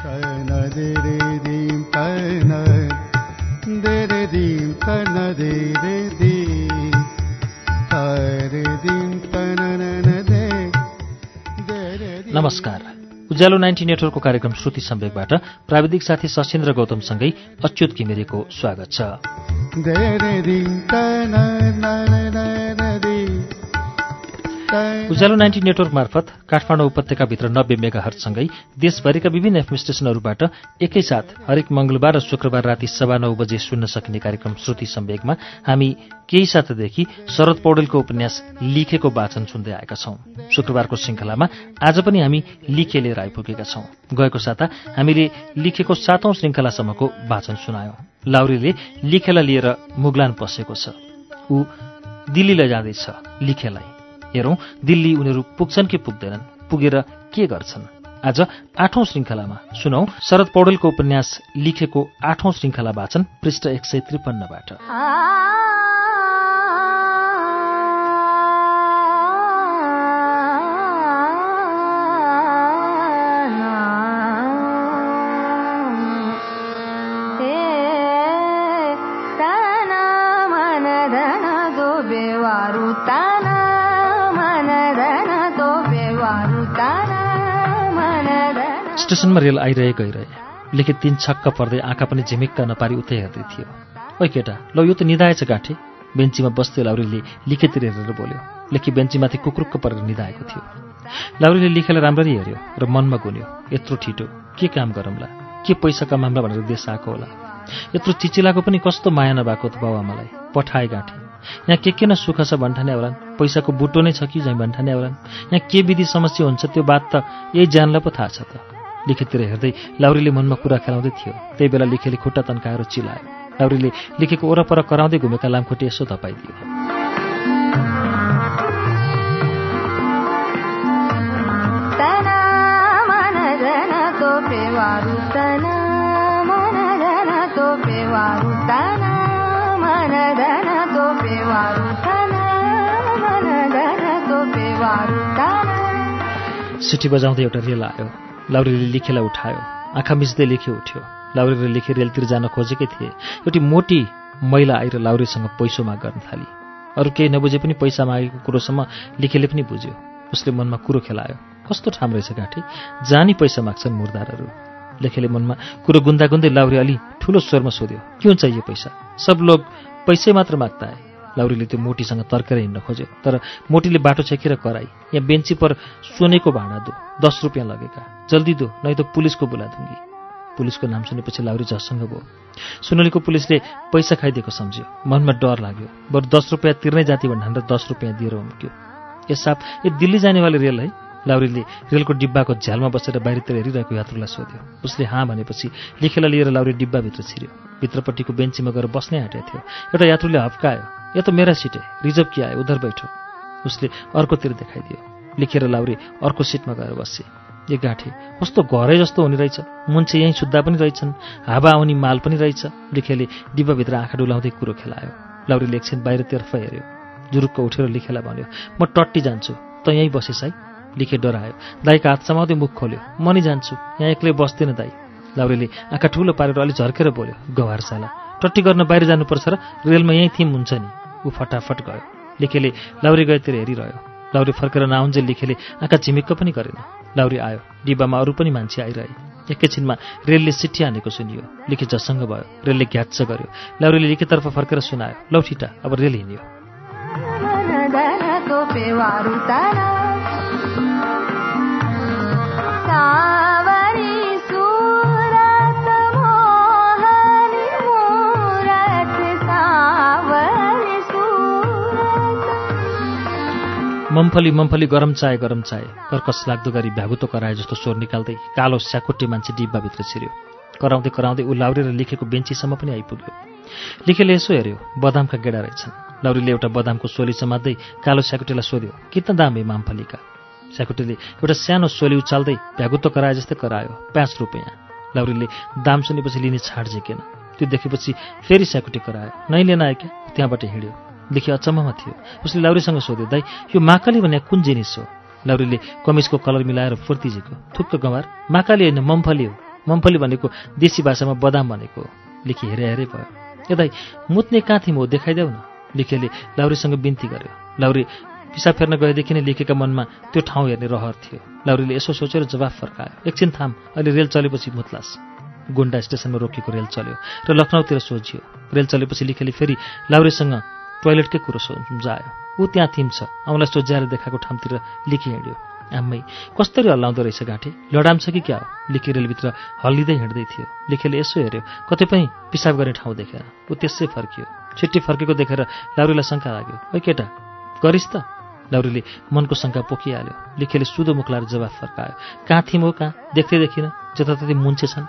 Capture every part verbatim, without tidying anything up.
नमस्कार। उज्यालो नाइन्टी नेटवर्कको कार्यक्रम श्रुति सम्वेकबाट प्राविधिक साथी सशेन्द्र गौतमसँगै अच्युत घिमिरेको स्वागत छ। उज्यालो नाइन्टी नेटवर्क मार्फत काठमाडौँ उपत्यकाभित्र नब्बे मेगाहर्जसँगै देशभरिका विभिन्न एफएम स्टेशनहरूबाट एकैसाथ हरेक मंगलबार र शुक्रबार राति सवा नौ बजे सुन्न सकिने कार्यक्रम श्रुति सम्वेकमा हामी केही सातादेखि शरद पौडेलको उपन्यास लिखेको वाचन सुन्दै आएका छौं। शुक्रबारको श्रृङ्खलामा आज पनि हामी लिखे लिएर आइपुगेका छौं। गएको साता हामीले लिखेको सातौं श्रृङ्खलासम्मको वाचन सुनायौं। लाउरीले लिखेलाई लिएर मुगलान पसेको छ। ऊ दिल्ली लैजाँदैछ लिखेलाई। हेरौं दिल्ली उनीहरू पुग्छन् कि पुग्दैनन्, पुगेर के गर्छन्। आज आठौं श्रृङ्खलामा सुनौ शरद पौडेलको उपन्यास लिखेको आठौं श्रृङ्खला वाचन पृष्ठ एक सय त्रिपन्नबाट। स्टेशनमा रेल आइरहे गइरहे। लेखे तीन छक्क पर्दै आँखा पनि झिमिक्क नपारी उतै हेर्दै थियो। ओइ केटा, ल यो त निदाएछ गाँठे। बेन्चीमा बस्दै लाउरीले लिखेतिर हेरेर बोल्यो। लेखी बेन्चीमाथि कुक्रुक्क परेर निदाएको थियो। लाउरीले लिखेलाई राम्ररी हेऱ्यो र मनमा गुन्यो, यत्रो ठिटो के काम गरौँला, के पैसा कमाउँला भनेर देश आएको होला। यत्रो चिचिलाको पनि कस्तो माया नभएको त बाउ आमालाई। पठाए गाँठे। यहाँ के के न सुख छ भन्ठाने होलान्, पैसाको बुटो नै छ कि झैँ भन्ठाने होलान्। यहाँ के विधि समस्या हुन्छ त्यो बात त यही जानलाई पो थाहा छ त। लिखेतिर हेर्दै लाउरीले मनमा कुरा खेलाउँदै थियो। त्यही बेला लिखेले खुट्टा तन्काएर चिलायो। लाउरीले लिखेको ओरपर कराउँदै घुमेका लामखुट्टे यसो धपाइदियो। सिटी बजाउँदै एउटा रेल आयो। लाउरीले लिखेलाई उठायो। आँखा मिच्दै लेखे उठ्यो। लाउरीले लेखे रेलतिर जान खोजेकै थिए। एउटी मोटी महिला आएर लाउरीसँग पैसो माग गर्न थाली। अरू केही नबुझे पनि पैसा मागेको कुरोसम्म लिखेले पनि बुझ्यो। उसले मनमा कुरो खेलायो, कस्तो ठाम रहेछ गाँठी, जानी पैसा माग्छन् मुर्दारहरू। लेखेले मनमा कुरो गुन्दा गुन्दै लाउरी अलि ठुलो स्वरमा सोध्यो, क्यों चाहिए पैसा? सब लोग पैसै मात्र माग्ता है। लाउरीले त्यो मोटीसँग तर्केर हिँड्न खोज्यो, तर मोटीले बाटो छेकेर कराई, यहाँ बेन्ची पर सोनेको भाँडा दो, दस रुपियाँ लगेका, जल्दी दो नहीं तो पुलिसको बोला दूंगी। पुलिसको नाम सुनेपछि लाउरी झस्सङ्ग भयो। सुनलीको पुलिसले पैसा खाइदिएको सम्झ्यो। मनमा डर लाग्यो। बरु दस रुपियाँ तिर्नै जाति भन्दा दस रुपियाँ दिएर उम्क्यो। ए साहब, ये दिल्ली जानेवाले रेल है? लाउरीले रेलको डिब्बाको झ्यालमा बसेर बाहिरतिर हेरिरहेको यात्रुलाई सोध्यो। उसले हाँ भनेपछि लिखेलाई लिएर लाउरी डिब्बाभित्र छिर्यो। भित्रपट्टिको बेन्चीमा गएर बस्नै आँटेको थियो। एउटा यात्रुले हप्कायो, यो त मेरा सिट है, रिजर्भ किया है, उधर बैठो। उसले अर्कोतिर देखाइदियो। लिखेर लाउरी अर्को सिटमा गएर बसे। ए गाँठे, कस्तो घरै जस्तो हुने रहेछ। मुन्छे यहीँ सुत्दा पनि रहेछन्, हावा आउने माल पनि रहेछ। लिखेले डिब्बाभित्र आँखा डुलाउँदै कुरो खेलायो। लाउरीले एकछिन बाहिरतर्फ हेऱ्यो। जुरुक्क उठेर लिखेलाई भन्यो, म टट्टी जान्छु, त यहीँ बसेस् है। लिखे डरायो। दाईका हात समाउँदै मुख खोल्यो, म नि जान्छु, यहाँ एक्लै बस्दैन दाई। लाउरीले आँखा ठुलो पारेर अलि झर्केर बोल्यो, गवारसाला, टट्टी गर्न बाहिर जानुपर्छ र रेलमा यहीँ थिम हुन्छ नि। ऊ फटाफट गयो। लिखेले लाउरी गएतिर हेरिरह्यो। लाउरी फर्केर नआउन्जेल लिखेले आँखा झिमिक्क पनि गरेन। लाउरी आयो। डिब्बामा अरू पनि मान्छे आइरहे। एकैछिनमा रेलले सिट्ठी हानेको सुनियो। लिखे झसङ्ग भयो। रेलले घ्याच्च गर्यो। लाउरीले लिखेतर्फ फर्केर सुनायो, लौ ठिटा, अब रेल हिँड्यो। मम्फली मम्फली गरम चाय गरम चाय कर्कस लाग्दो गरी भ्यागुतो कराए जस्तो स्वर निकाल्दै कालो स्याकुट्टे मान्छे डिब्बाभित्र छिर्यो। कराउँदै कराउँदै ऊ लाउरी र लिखेको बेन्चीसम्म पनि आइपुग्यो। लिखेले यसो हेऱ्यो, बदामका गेडा रहेछन्। लाउरीले एउटा बदामको सोली समात्दै कालो स्याकुटेलाई सोध्यो, कितना दाम है मम्फलीका? स्याकुटेले एउटा सानो सोली उचाल्दै भ्यागुतो कराए जस्तै करायो, पाँच रुपियाँ। लाउरीले दाम सुनेपछि लिने छाड झिकेन। त्यो देखेपछि फेरि स्याकुटे करायो, नै लिन आयो क्या? त्यहाँबाट हिँड्यो। लिखे अचम्ममा थियो। उसले लाउरीसँग सोध्यो, दाइ यो माकाली भन्ने कुन जिनिस हो? लाउरीले कमिजको कलर मिलाएर फुर्ती झिक्यो, थुक्क गँवार, माकाली होइन मम्फली हो। मम्फली भनेको देशी भाषामा बदाम भनेको। लिखी हेरे हेरे भयो। ए दाइ मुत्ने कहाँ थियौँ हो देखाइदेऊ न। लिखेले लाउरीसँग बिन्ती गर्यो। लाउरी पिसाब फेर्न गएदेखि नै लेखेका मनमा त्यो ठाउँ हेर्ने रहर थियो। लाउरीले यसो सोचेर जवाफ फर्कायो, एकछिन थाम, अहिले रेल चलेपछि मुत्लास। गुन्डा स्टेसनमा रोकेको रेल चल्यो र लखनऊतिर सोझियो। रेल चलेपछि लिखेले फेरि लाउरीसँग टोयलेटकै कुरो सम्झायो। ऊ त्यहाँ थिम छ, औँलाई सोझ्याएर देखाएको ठाउँतिर लिखी हिँड्यो। आम्मै कस्तरी हल्लाउँदो रहेछ गाँठे, लडाम छ कि क्या हो। लिखी रेलभित्र हल्लिँदै हिँड्दै थियो। लिखेले यसो हेऱ्यो, कतै पनि पिसाब गर्ने ठाउँ देखेर। ऊ त्यसै फर्कियो। छिट्टी फर्केको देखेर लाउरीलाई शङ्का लाग्यो, ओ केटा गरिस् त। लाउरीले मनको शङ्का पोखिहाल्यो। लिखेले सुदो मुख लाएर जवाफ फर्कायो, कहाँ थिम हो कहाँ, देख्दै देखिन, जताततै मुन्छे छन्।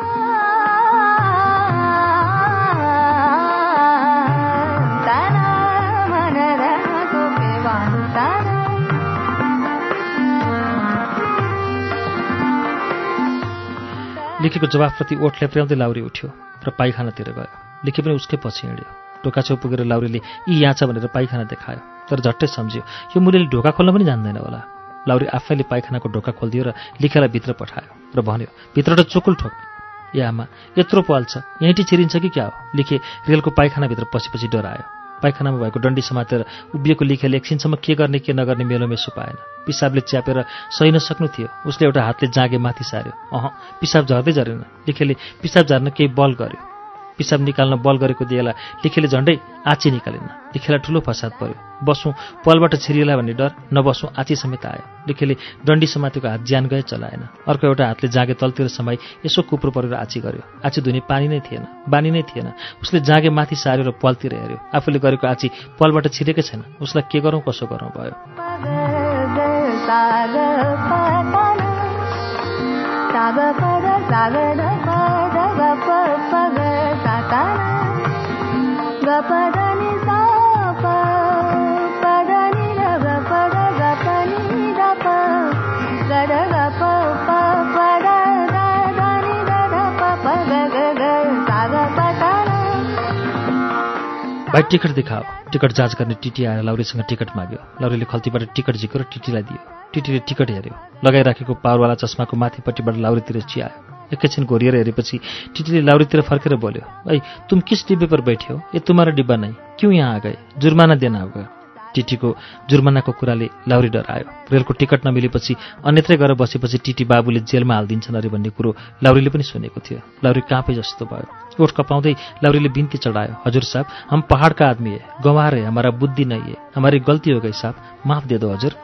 लिखेको जवाफप्रति ओठ लेप्र्याउँदै लाउरी उठ्यो र पाइखानातिर गयो। लिखे पनि उसकै पछि हिँड्यो। ढोका छेउ पुगेर लाउरीले यी यहाँ छ भनेर पाइखाना देखायो, तर झट्टै सम्झ्यो यो मुलीले ढोका खोल्न पनि जान्दैन होला। लाउरी आफैले पाइखानाको ढोका खोलिदियो र लिखेलाई भित्र पठायो र भन्यो, भित्रबाट चुकुल ठोक। ए आमा यत्रो पाल छ, यहीँटी छिरिन्छ कि क्या हो। लिखे रेलको पाइखानाभित्र पसेपछि डरायो। पाइखानामा भएको डन्डी समातेर उभिएको लिखेले एकछिनसम्म के गर्ने के नगर्ने मेलोमेसो पाएन। पिसाबले च्यापेर सही नसक्नु थियो। उसले एउटा हातले जाँगे माथि सार्यो। अह पिसाब झर्दै झरेन। लिखेले पिसाब झार्न केही बल गर्यो। पिसाब निकाल्न बल गरेको दिएला लिखेले झन्डै आँची निकालेन। लिखेलाई ठुलो फसाद पर्यो। बसौँ पलबाट छिरिएला भन्ने डर, नबसौँ आँची समेत आयो। लिखेले डन्डी समातेको हात ज्यान गए चलाएन। अर्को एउटा हातले जाँगे तलतिर समाई यसो कुप्रो परेर आँची गर्यो। आँची धुने पानी नै थिएन, बानी नै थिएन। उसले जाँगे माथि सार्यो र पलतिर हेऱ्यो। आफूले गरेको आँची पलबाट छिरेकै छैन। उसलाई के गरौँ कसो गरौँ भयो। भाइ टिकट देखाओ। टिकट जाँच गर्ने टिटी आएर लाउरीसँग टिकट माग्यो। लाउरीले खल्तीबाट टिकट झिक्यो र टिटीलाई दियो। टिटीले टिकट हेऱ्यो। लगाइराखेको पावरवाला चस्माको माथिपट्टिबाट लाउरीतिर चियायो। एकैछिन घोरिएर हेरेपछि टिटीले लाउरीतिर फर्केर बोल्यो, ऐ तुम किस डिब्बे पर बैठे हो, ये तुम्हारा डिब्बा नहीं, क्यों यहाँ आ गए, जुर्माना देना होगा। टिटीको जुर्मानाको कुराले लाउरी डरायो। रेलको टिकट नमिलेपछि अन्यत्रै गएर बसेपछि टिटी बाबुले जेलमा हालिदिन्छन् अरे भन्ने कुरो लाउरीले पनि सुनेको थियो। लाउरी काँपै जस्तो भयो। ओठ कपाउँदै लाउरीले बिन्ती चढायो, हजुर साहब हम पहाड़ का आदमी है, गंवार है, हमारा बुद्धि नहीं है, हमारी गलती हो गई साहब, माफ दे दो हजुर।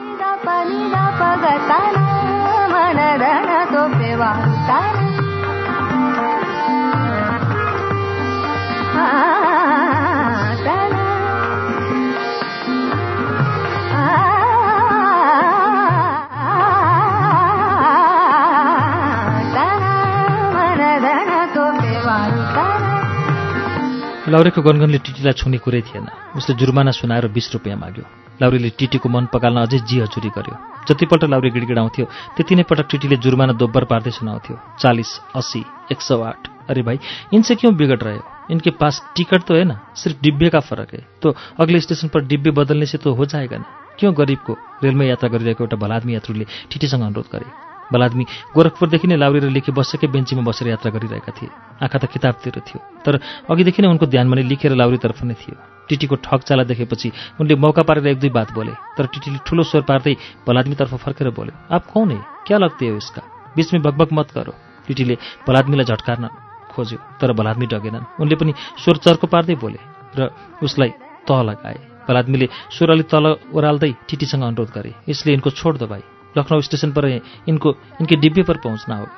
लाउरीको गनगनले टिटीलाई छुने कुरै थिएन। उसले जुर्माना सुनाएर बीस रुपियाँ माग्यो। लाउरीले टिटीको मन पकाल्न अझै जी हजुरी गर्यो। जतिपल्ट लाउरी गिडगिडाउँथ्यो त्यति नै पटक टिटीले जुर्माना दोब्बर पार्दै सुनाउँथ्यो, चालीस, अस्सी, एक सौ आठ। अरे भाई इनसे क्यों बिगड़ रहे हो, इनके पास टिकट तो है ना, सिर्फ डिब्बे का फर्क है, तो अगले स्टेशन पर डिब्बे बदलने से तो हो जाएगा ना। क्यों गरिबको। रेलमा यात्रा गरिरहेको एउटा भलादमी यात्रुले टिटीसँग अनुरोध गरे। भलादमी गोरखपुरदेखि नै लाउरी र लेखी बसेकै बेन्चीमा बसेर यात्रा गरिरहेका थिए। आँखा त किताबतिर थियो, तर अघिदेखि नै उनको ध्यान भने लेखेर लाउरीतर्फ नै थियो। टिटीको ठगचाला देखेपछि उनले मौका पारेर एक दुई बात बोले, तर टिटीले ठुलो स्वर पार्दै भलादमीतर्फ फर्केर बोल्यो, आप कौन है, क्या लगते हो इसका, बीच में बकबक मत करो। टिटीले भलादमीलाई झट्कार्न खोज्यो, तर भलादमी डगेनन्। उनले पनि स्वर चर्को पार्दै बोले र उसलाई तह लगाए। भलादमीले स्वर अलि तल ओह्राल्दै टिटीसँग अनुरोध गरे, इसलिए इनको छोड़ दो भाई, लखनऊ स्टेशन पर इनको इनके डिब्बे पर पहुंचना होगा।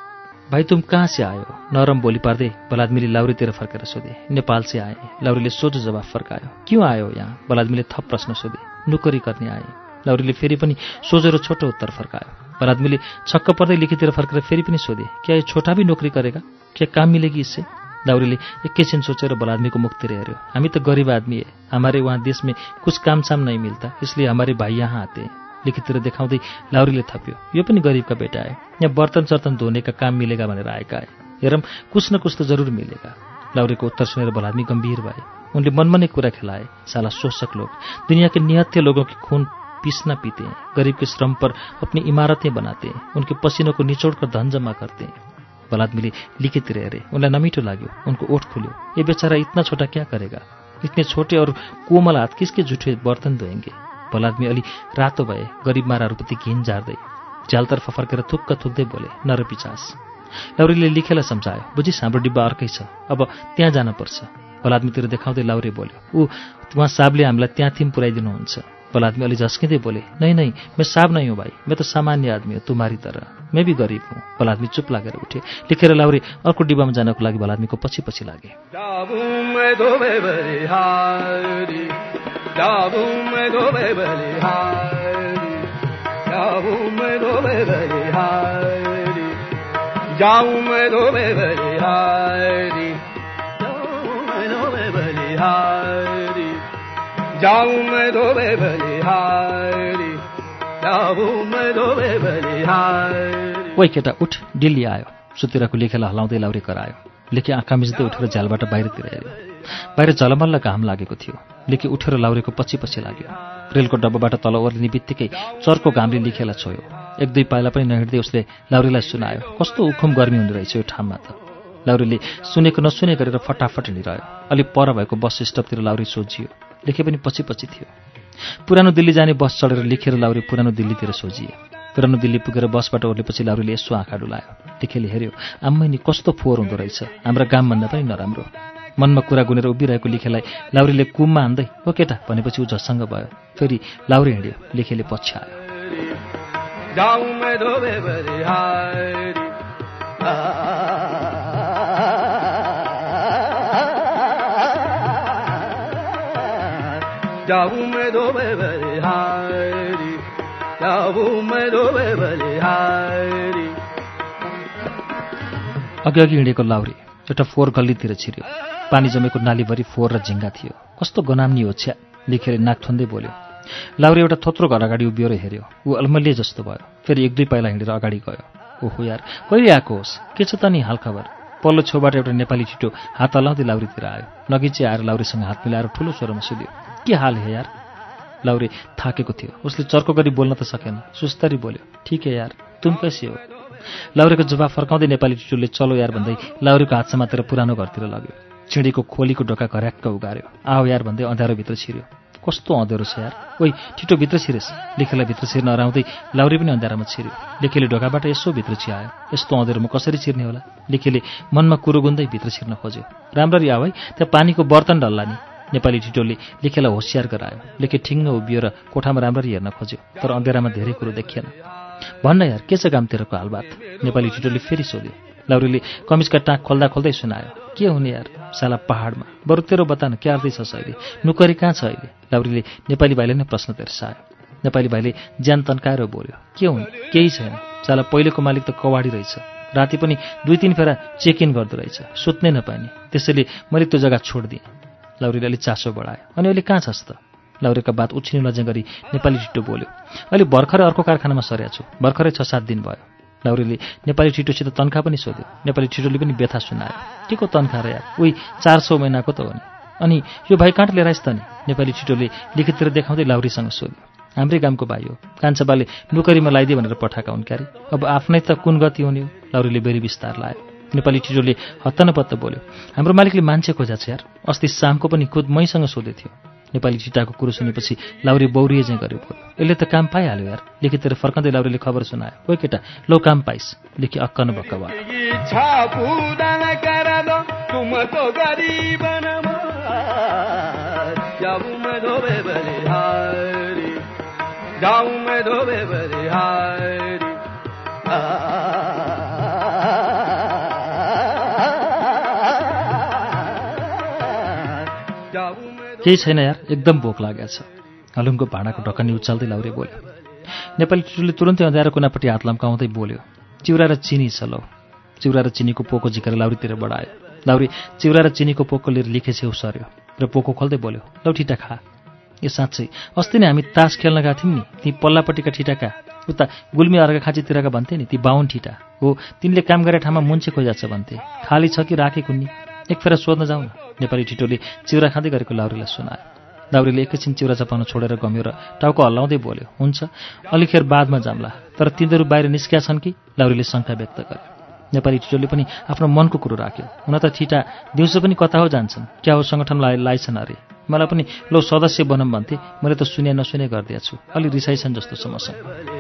भाई तुम कहाँ से आए हो, नरम बोली पार्दै भलादमीले लाउरीतिर फर्केर सोधे। नेपाल से आए। लाउरीले सोझो जवाफ फर्कायो। क्यों आयो यहाँ, भलादमीले थप प्रश्न सोधे। नोकरी गर्ने आए। लाउरीले फेरि पनि सोझो र छोटो उत्तर फर्कायो। भलादमीले छक्क पर्दै लेखीतिर फर्केर फेरि पनि सोधे, क्या ये छोटा भी नौकरी करेगा, क्या काम मिलेगी इससे। लाउरीले एकैछिन सोचेर भलादमीको मुखतिर हेऱ्यो। हामी त गरीब आदमी है, हमारे वहाँ देश में कुछ काम साम नहीं मिलता, इसलिए हमारे भाई यहाँ आते हैं। लिखितिर देखाउँदै लाउरीले थप्यो, यो पनि गरिबका बेटा है, यहाँ बर्तन सर्तन धोने का काम मिलेगा भनेर आएका है, हेरौँ कुछ न कुछ त जरुर मिलेगा। लाउरीको उत्तर सुनेर भलादमी गम्भीर भए। उनले मनमा नै कुरा खेलाए, साला शोषक लोग दुनिया के निहत्थे लोगों की खून पीसना पीते हैं, गरीब के श्रम पर अपनी इमारतें बनाते हैं, उनके पसीनों को निचोड़ कर धन जमा करते हैं, बलादमीले लिखेतिर हेरे। उनलाई नमिठो लाग्यो। उनको ओठ खुल्यो। ये बेचारा इतना छोटा क्या करेगा? इतने छोटे और कोमल हात किसके झुठे बर्तन धोएंगे? बलादमी अलि रातो भए। गरिब माराहरूप्रति घिन झार्दै झ्यालतर्फ फर्केर थुक्क थुक्दै बोले, नर पिचास। लाउरीले लिखेलाई सम्झायो, बुझिस हाम्रो डिब्बा अर्कै छ, अब त्यहाँ जानुपर्छ। बलादमीतिर देखाउँदै लाउरे बोल्यो, ऊ उहाँ साहबले हामीलाई त्यहाँ थिम पुऱ्याइदिनुहुन्छ। बलादमी अलि झस्किँदै बोले, नहीं नहीं, मैं साहब नहीं हूँ भाई, मैं तो सामान्य आदमी हूँ तुम्हारी तरह, मैं भी गरीब हूँ। बलादमी चुप लागेर उठे। लेखेर लाउरे अर्को डिब्बामा जानको लागि बलादमीको पछि पछि लागे। वै केटा उठ, डिल्ली आयो। सुतिरहेको लेखेलाई हलाउँदै लाउरे करायो। लेखे आँखा मिच्दै उठेर झ्यालबाट बाहिरतिर हेऱ्यो। बाहिर झलमल्ल घाम लागेको थियो। लेखे उठेर लाउरेको पछि पछि लाग्यो। रेलको डब्बाबाट तल ओर्लिने बित्तिकै चर्को घामले लेखेलाई छोयो। एक दुई पाइला पनि नहिँड्दै उसले लाउरेलाई सुनायो, कस्तो उखुम गर्मी हुने रहेछ यो ठाउँमा त। लाउरेले सुनेको नसुने गरेर फटाफट हिँडिरह्यो। अलि पर भएको बस स्टपतिर लाउरे सोझियो। लेखे पनि पछि पछि थियो। पुरानो दिल्ली जाने बस चढेर लेखेर लाउरे पुरानो दिल्लीतिर सोझिए। पुरानो दिल्ली पुगेर बसबाट ओर्लेपछि लाउरेले यसो आँखा डुलायो। लेखेले हेऱ्यो, आम्मै नि कस्तो फोहोर हुँदो रहेछ, हाम्रा गामभन्दा पनि नराम्रो। मनमा कुरा गुनेर उभिरहेको लेखेलाई लाउरेले कुममा हान्दै, ओ केटा भनेपछि ऊ झस्सङ्ग भयो। फेरि लाउरे हिँड्यो। लेखेले पछ्यायो। अघि अघि हिँडेको लाउरे एउटा फोहोर गल्लीतिर छिर्यो। पानी जमेको नालीभरि फोहोर र झिङ्गा थियो। कस्तो गनाम्नी हो छ्या, लेखेर नाक थुन्दै बोल्यो। लाउरे एउटा थोत्रो घर अगाडि उभिएर हेऱ्यो। ऊ अलमल्ले जस्तो भयो। फेरि एक दुई पाइला हिँडेर अगाडि गयो। ओहो यार, कहिले आएको होस्, के छ त नि हालखबर? पल्लो छेउबाट एउटा नेपाली छिटो हात हलाउँदै लाउरीतिर आयो। नगिचे आएर लाउरीसँग हात मिलाएर ठुलो स्वरमा सोध्यो, के हाल है यार? लाउरे थाकेको थियो। उसले चर्को गरी बोल्न त सकेन। सुस्तरी बोल्यो, ठिक है यार, तुम कैसे हो? लाउरेको जवाफ फर्काउँदै नेपाली छिटोले चलो यार भन्दै लाउरेको हात समातेर पुरानो घरतिर लग्यो। चिँडीको खोलीको ढोका घर्याक्क उगार्यो। आओ यार भन्दै अँध्यारोभित्र छिर्यो। कस्तो अँध्यारो छ यार, ओइ छिटो भित्र छिरेस्। लेखेलाई भित्र छिर्न हराउँदै लाउरे पनि अँध्यारोमा छिर्यो। लेखेले ढोकाबाट यसो भित्र चियायो। यस्तो अँध्यारोमा कसरी छिर्ने होला? लेखेले मनमा कुरो गुन्दै भित्र छिर्न खोज्यो। राम्ररी आऊ है, त्यहाँ पानीको बर्तन डल्ला नि। नेपाली छिटोले लेखेलाई होसियार गरायो। लेखे ठिङ्ग उभिएर कोठामा राम्ररी हेर्न खोज्यो, तर अँध्यारामा धेरै कुरो देखिएन। भन्न यार, के छ गामतिरको हालबात? नेपाली छिटोले फेरि सोध्यो। लाउरीले कमिजका टाँक खोल्दा खोल्दै सुनायो, के हुने यार, साला पहाडमा। बरु तेरो बतान, के आर्दैछस् अहिले? नोकरी कहाँ छ अहिले? लाउरीले नेपाली भाइले नै प्रश्न तेर्सायो। नेपाली भाइले ज्यान तन्काएर बोल्यो, के हुने, केही छैन। साला पहिलेको मालिक त कवाडी रहेछ। राति पनि दुई तिन फेरा चेक इन गर्दो रहेछ, सुत्नै नपाइने। त्यसैले मैले त्यो जग्गा छोडिदिएँ। लाउरीले अलि चासो बढायो। अनि अहिले कहाँ छस् त? लाउरेका बात उछिनु लजे गरी नेपाली छिटो बोल्यो, अहिले भर्खरै अर्को कारखानामा सरेको छु, भर्खरै छ सात दिन भयो। लाउरीले नेपाली छिटोसित तन्खा पनि सोध्यो। नेपाली छिटोले पनि व्यथा सुनायो, के को तन्खा र यार? उही चार सौ महिनाको त हो नि। अनि यो भाइ काँट लिएर आइस् त नि? नेपाली छिटोले लिखिततिर देखाउँदै लाउरीसँग सोध्यो। हाम्रै गामको भाइ हो, कान्छाबाले नोकरीमा लगाइदिए भनेर पठाएका हुन् क्यारे। अब आफ्नै त कुन गति हुने हो? लाउरीले बेरी विस्तार लायो। नेपाली छिटोले हत्तनपत्त बोल्यो, हाम्रो मालिकले मान्छे खोजा छ यार, अस्ति शामको पनि खुद मैसँग सोधे थियो। नेपाली छिटाको कुरो सुनेपछि लाउरे बौरिए चाहिँ गऱ्यो बोल्यो, यसले त काम पाइहाल्यो यार। लेखितिर फर्काउँदै लाउरेले खबर सुनायो, ओइ केटा लो काम पाइस्। लेखी अक्कन भक्क भयो। केही छैन यार, एकदम भोक लागेको छ। हलुङको भाँडाको ढकनी उचाल्दै लाउरे बोल्यो। नेपाली छिटोले तुरन्तै अँध्यारो कुनापट्टि हात लम्काउँदै बोल्यो, चिउरा र चिनी छ लौ। चिउरा र चिनीको पोको झिकेर लाउरीतिर बढायो। लाउरी चिउरा र चिनीको पोको लिएर लिखे छेउ सर्यो र पोको खोल्दै बोल्यो, लौ ठिटा खा। ए साँच्चै अस्ति नै हामी तास खेल्न गएको थियौँ नि, ती पल्लापट्टिका ठिटाका उता गुल्मी अर्घा खाँचीतिरका भन्थे नि, ती बाहुन ठिटा हो। तिनले काम गरे ठाउँमा मुन्छे खोजाछ भन्थे, खाली छ कि राखे कुन्नी, एक फेर सोध्न जाउँ न। नेपाली छिटोले चिउरा खाँदै गरेको लाउरीलाई सुनायो। लाउरीले एकैछिन चिउरा चपाउन छोडेर गम्यो र टाउको हल्लाउँदै बोल्यो, हुन्छ अलिखेर बादमा जाम्ला, तर तिनीहरू बाहिर निस्किया छन् कि? लाउरीले शङ्का व्यक्त गर्यो। नेपाली ठिटोले पनि आफ्नो मनको कुरो राख्यो। हुन त ठिटा दिउँसो पनि कता हो जान्छन्, क्या हो सङ्गठनलाई लाइछन् अरे। मलाई पनि लो सदस्य बनम भन्थे, मैले त सुने नसुने गरिदिएछु। अलि रिसाइछन् जस्तो छ मसँग।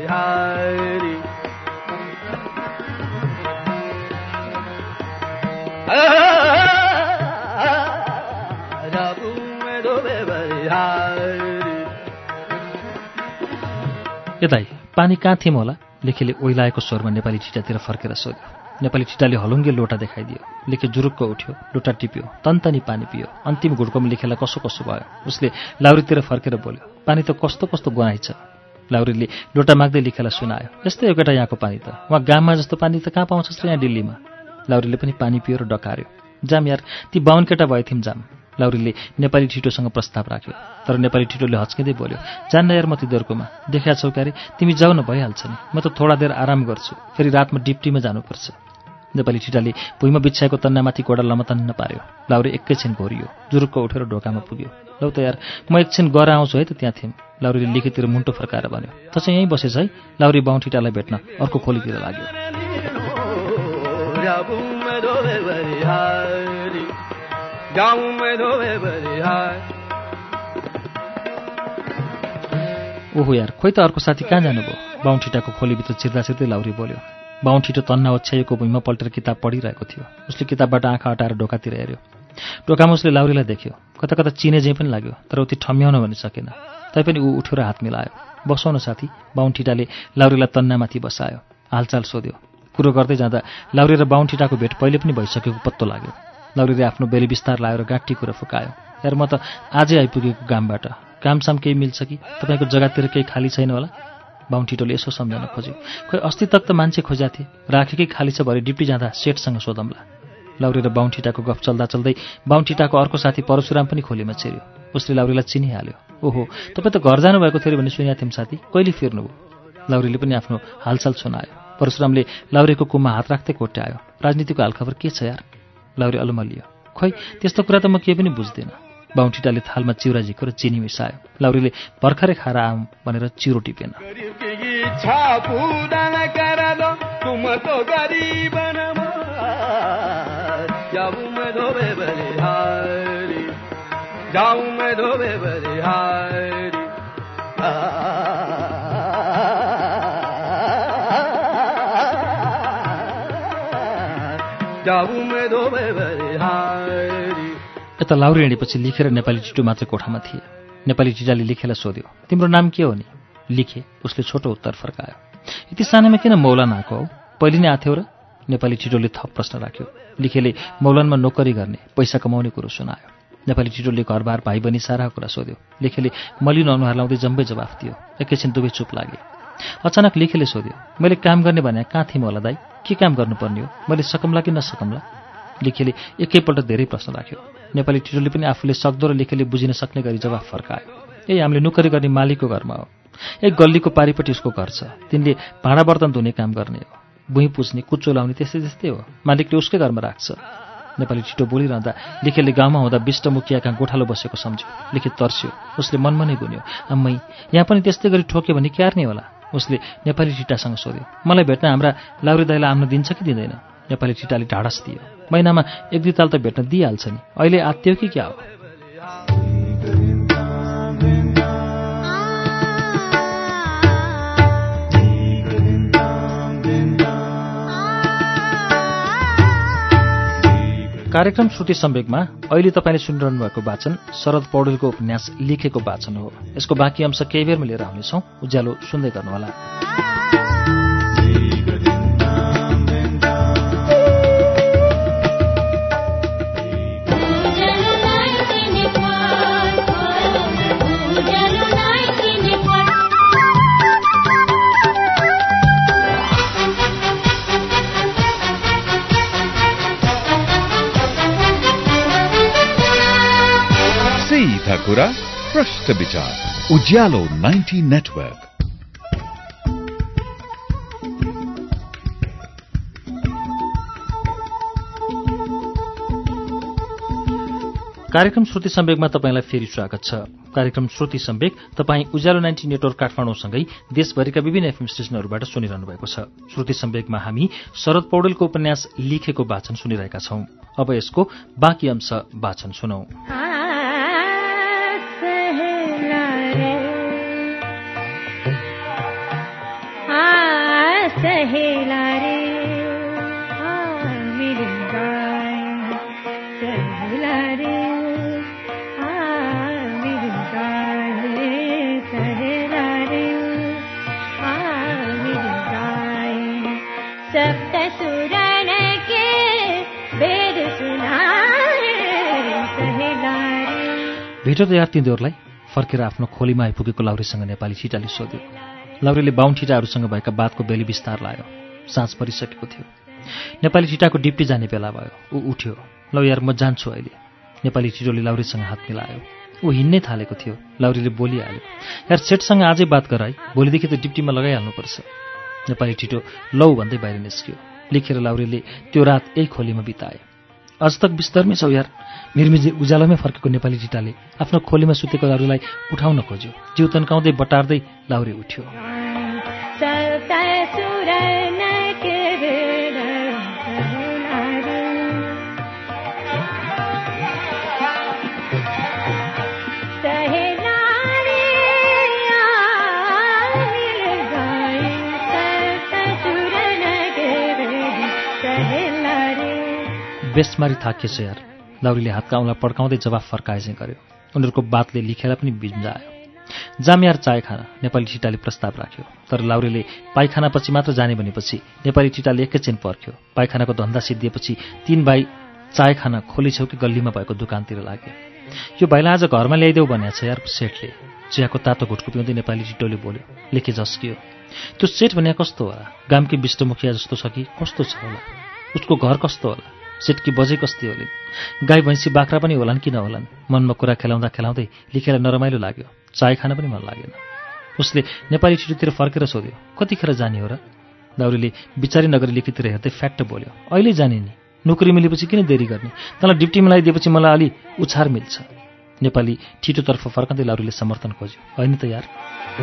ए दाइ, पानी कहाँ थियौँ होला? लेखेले ओइलाएको स्वरमा नेपाली ठिटातिर फर्केर सोध्यो। नेपाली ठिटाले हलुङ्गे लोटा देखाइदियो। लेखे जुरुक्क उठ्यो, लोटा टिप्यो, तन्तनी पानी पियो। अन्तिम घुड्कोमा लेखेलाई कसो कसो भयो। उसले लाउरीतिर फर्केर बोल्यो, पानी त कस्तो कस्तो गनाइ छ। लाउरीले लोटा माग्दै लेखेलाई सुनायो, यस्तै हो केटा यहाँको पानी त, उहाँ गाममा जस्तो पानी त कहाँ पाउँछस् र यहाँ दिल्लीमा। लाउरीले पनि पानी पियो र डकार्यो, जाम यार, ती बाहुन केटा भए थियौँ जाम। लाउरीले नेपाली ठिटोसँग प्रस्ताव राख्यो, तर नेपाली ठिटोले हच्किँदै बोल्यो, जान्न यार म तिनीहरूकोमा, देखा छौ क्यारे, तिमी जाऊ न भइहाल्छ नि, म त थोडा देर आराम गर्छु, फेरि रातमा डिप्टीमा जानुपर्छ। नेपाली ठिटाले भुइँमा बिछ्याएको तन्नामाथि गोडा लमतन्न पार्यो। लाउरी एकैछिन घोरियो, जुरुक्क उठेर ढोकामा पुग्यो। लौ त यार, म एकछिन गएर आउँछु है त त्यहाँ थियौँ। लाउरीले लेखेतिर मुन्टो फर्काएर भन्यो, त चाहिँ यहीँ बसेछ है। लाउरी बाहुन ठिटालाई भेट्न अर्को खोलीतिर लाग्यो। ओहो यार, खोइ त अर्को साथी कहाँ जानुभयो? बाहुन ठिटाको खोलीभित्र छिर्दा छिर्दै लाउरी बोल्यो। बाहुन ठिटो तन्ना ओछ्याइएको भुइँमा पल्टेर किताब पढिरहेको थियो। उसले किताबबाट आँखा हटाएर ढोकातिर हेऱ्यो। ढोकामा उसले लाउरीलाई देख्यो। कता कता चिने चाहिँ पनि लाग्यो, तर उति ठम्याउन पनि सकेन। तैपनि ऊ उठेर हात मिलायो। बसाउन साथी। बाहुन ठिटाले लाउरीलाई तन्नामाथि बसायो। हालचाल सोध्यो। कुरो गर्दै जाँदा लाउरी र बाहुन ठिटाको भेट पहिले पनि भइसकेको पत्तो लाग्यो। लाउरीले आफ्नो बेली बिस्तार लाएर गाँठी कुरा फुकायो, यार म त आजै आइपुगेको गामबाट, कामसाम केही मिल्छ कि? तपाईँको जग्गातिर केही खाली छैन होला? बाहुन ठिटोले यसो सम्झाउन खोज्यो, खोइ अस्ति तक त मान्छे खोज्या थिए, राखेकै खाली छ भरे डिप्टी जाँदा सेठसँग सोधौँला। लाउरी र बाहुन ठिटाको गफ चल्दा चल्दै बाहुन ठिटाको अर्को साथी परशुराम पनि खोलीमा छिर्यो। उसले लाउरीलाई चिनिहाल्यो। ओहो, तपाईँ त घर जानुभएको थियो भने सुनेका थियौँ साथी, कहिले फिर्नुभयो? लाउरीले पनि आफ्नो हालचाल सुनायो। परशुरामले लाउरीको कुममा हात राख्दै कोट्यायो, राजनीतिको हालखबर के छ यार? लाउरी अलमलियो, खोइ त्यस्तो कुरा त म केही पनि बुझ्दिनँ। बाहुन ठिटाले थालमा चिउरा झिक्यो र चिनी मिसायो। लाउरीले भर्खरै खाएर आऊँ भनेर चिरो टिपेन। यता लाउरी हिँडेपछि लिखेर नेपाली ठिटो मात्रै कोठामा थिए। नेपाली ठिटाले लेखेलाई सोध्यो, तिम्रो नाम के हो नि? लिखे। उसले छोटो उत्तर फर्कायो, यति सानोमा किन मौलाना आएको हौ? पहिले नै आथ्यौ र? नेपाली ठिटोले थप प्रश्न राख्यो। लिखेले मौलानमा नोकरी गर्ने, पैसा कमाउने कुरो सुनायो। नेपाली ठिटोले घरबार भाइ बहिनी सारा कुरा सोध्यो। लेखेले मलिनो अनुहार लाउँदै जम्बै जवाफ दियो। एकैछिन दुवै चुप लागे। अचानक लेखेले सोध्यो, मैले काम गर्ने भने कहाँ थियौँ होला दाइ? के काम गर्नुपर्ने हो? मैले सकम्ला कि नसकम्ला? लेखेले एकैपल्ट धेरै प्रश्न राख्यो। नेपाली ठिटोले पनि आफूले सक्दो र लेखेले बुझिन सक्ने गरी जवाफ फर्कायो, ए हामीले नोकरी गर्ने मालिकको घरमा हो। एक गल्लीको पारिपट्टि उसको घर छ, तिनले भाँडा बर्तन धुने काम गर्ने हो, भुइँ पुस्ने, कुच्चो लाउने त्यस्तै त्यस्तै हो। मालिकले उसकै घरमा राख्छ। नेपाली ठिटो बोलिरहँदा लेखेले गाउँमा हुँदा बिष्ट मुखिया कहाँ गोठालो बसेको सम्झ्यो। लेखे तर्स्यो। उसले मनमा नै गुन्यो, अम्मै यहाँ पनि त्यस्तै गरी ठोक्यो भने क्यार नै होला। उसले नेपाली ठिटासँग सोध्यो, मलाई भेट्न हाम्रा लाउरी दाइलाई आउन दिन्छ कि दिँदैन? नेपाली ठिटाले ढाडस दियो, महिनामा एक दुई ताल त भेट्न दिइहाल्छ नि, अहिले आत्यो कि क्या हो? कार्यक्रम श्रुति सम्वेकमा अहिले तपाईँले सुनिरहनु भएको वाचन शरद पौडेलको उपन्यास लिखेको वाचन हो। यसको बाँकी अंश केही बेरमा लिएर आउनेछौँ। उज्यालो सुन्दै गर्नुहोला। कुरा प्रश्न विचार उज्यालो नाइन्टी नेटवर्क। कार्यक्रम श्रुति सम्वेकमा तपाईंलाई फेरि स्वागत छ। कार्यक्रम श्रुति सम्वेक तपाईं उज्यालो नाइन्टी नेटवर्क काठमाडौँसँगै देशभरिका विभिन्न एफएम स्टेशनहरूबाट सुनिरहनु भएको छ। श्रुति सम्वेकमा हामी शरद पौडेलको उपन्यास लिखेको वाचन सुनिरहेका छौं। अब यसको बाँकी अंश वाचन सुनौं। भेटो तयार तिनीहरूलाई फर्केर आफ्नो खोलीमा आइपुगेको लाउरेसँग नेपाली ठिटाले सोध्यो। लाउरेले बाहुन ठिटाहरूसँग भएका बातको बेली विस्तार लायो। साँझ परिसकेको थियो। नेपाली ठिटाको डिप्टी जाने बेला भयो। ऊ उठ्यो। लौ यार म जान्छु अहिले। नेपाली ठिटोले लाउरेसँग हात मिलायो। ऊ हिँड्नै थालेको थियो। लाउरेले बोलिहाल्यो, यार सेठसँग आजै बात गराई, भोलिदेखि त डिप्टीमा लगाइहाल्नुपर्छ। नेपाली ठिटो लौ भन्दै बाहिर निस्क्यो। लेखेर लाउरेले त्यो रात यही खोलीमा बिताए। अझ तक बिस्तरमै छौ यार। मिरमिजी उज्यालोमै फर्केको नेपाली ठिटाले आफ्नो खोलीमा सुतेको लाउरेलाई उठाउन खोज्यो। जिउ तन्काउँदै बटार्दै लाउरे उठ्यो। बेसमारी थाकिएछ यार। लाउरीले हातका औँला पड्काउँदै जवाफ फर्काए चाहिँ गर्यो। उनीहरूको बातले लिखेर पनि बिम्जायो। जाम यार चाय खाना, नेपाली ठिटाले प्रस्ताव राख्यो। तर लाउरीले पाइखानापछि मात्र जाने भनेपछि नेपाली ठिटाले एकैछिन पर्ख्यो। पाइखानाको धन्दा सिद्धिएपछि तीन भाइ चाय खाना खोली छेउकी गल्लीमा भएको दोकानतिर लागे। यो भाइलाई आज घरमा ल्याइदेऊ भनेको छ यार सेठले। चियाको तातो घुटको पिउँदै नेपाली ठिटोले बोल्यो। लेखे झस्कियो, त्यो सेठ भने कस्तो होला? गामकी विष्टमुखिया जस्तो छ कि कस्तो छ होला? उसको घर कस्तो होला? सेठकी बजे कस्ती होलिन्? गाई भैँसी बाख्रा पनि होलान् कि नहोलान्? मनमा कुरा खेलाउँदा खेलाउँदै लिखेर नरमाइलो लाग्यो। चाय खान पनि मन लागेन। उसले नेपाली ठिटोतिर फर्केर सोध्यो, कतिखेर जाने हो र? लाउरीले बिचारी नगरी लेखीतिर हेर्दै फ्याक्ट बोल्यो, अहिले जाने नि। नोकरी मिलेपछि किन देरी गर्ने? तँलाई डिप्टी मिलाइदिएपछि मलाई अलि उछार मिल्छ। नेपाली ठिटोतर्फ फर्कँदै लाउरीले समर्थन खोज्यो, होइन त यार।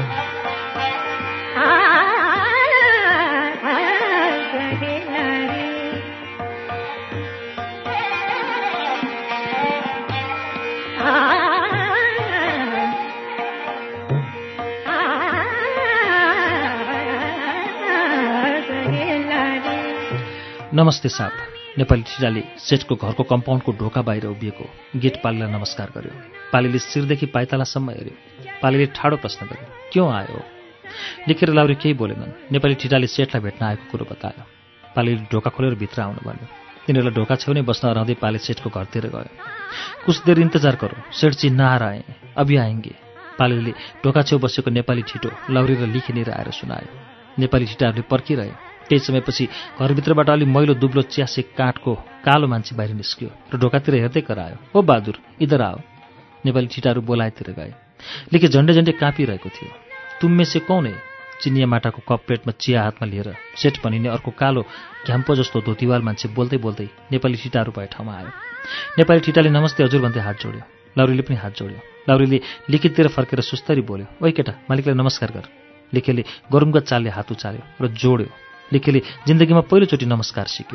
नमस्ते साहब। नेपाली ठिटाले सेठको घरको कम्पाउन्डको ढोका बाहिर उभिएको गेट पालीलाई नमस्कार गर्यो। पालीले शिरदेखि पाइतालासम्म हेऱ्यो। पालीले ठाडो प्रश्न गर्यो, क्यों आयो? लेखेर लाउरी केही बोलेनन्। नेपाली ठिटाले सेठलाई भेट्न आएको कुरो बतायो। पालीले ढोका खोलेर भित्र आउनु भन्यो। तिनीहरूलाई ढोका छेउ नै बस्न हराउँदै पाली सेठको घरतिर गयो। कुछ देर इन्तजार करो, सेठ जी नहार आए, अभी आएंगे। पालीले ढोका छेउ बसेको नेपाली ठिटो लाउरी र लिखेर आएर सुनायो। नेपाली ठिटाहरूले पर्खिरहे। केही समयपछि घरभित्रबाट अलि मैलो दुब्लो च्यासे काठको कालो मान्छे बाहिर निस्क्यो र ढोकातिर हेर्दै करायो, ओ बहादुर इधर आओ। नेपाली ठिटाहरू बोलाएतिर गए। लेखे झन्डै झन्डै काँपिरहेको थियो। तुम में से कौन है? चिनिया माटाको कप प्लेटमा चिया हातमा लिएर सेठ भनिने अर्को कालो घ्याम्पो जस्तो धोतीवाल मान्छे बोल्दै बोल्दै नेपाली ठिटाहरू भए ठाउँमा आयो। नेपाली ठिटाले नमस्ते हजुर भन्दै हात जोड्यो। लाउरीले पनि हात जोड्यो। लाउरीले लिखिततिर फर्केर सुस्तरी बोल्यो, ओइ केटा मालिकलाई नमस्कार गर। लेखेले गरुङ्गत चालले हात उचाल्यो र जोड्यो। लेखेले जिन्दगीमा पहिलोचोटि नमस्कार सिक्यो।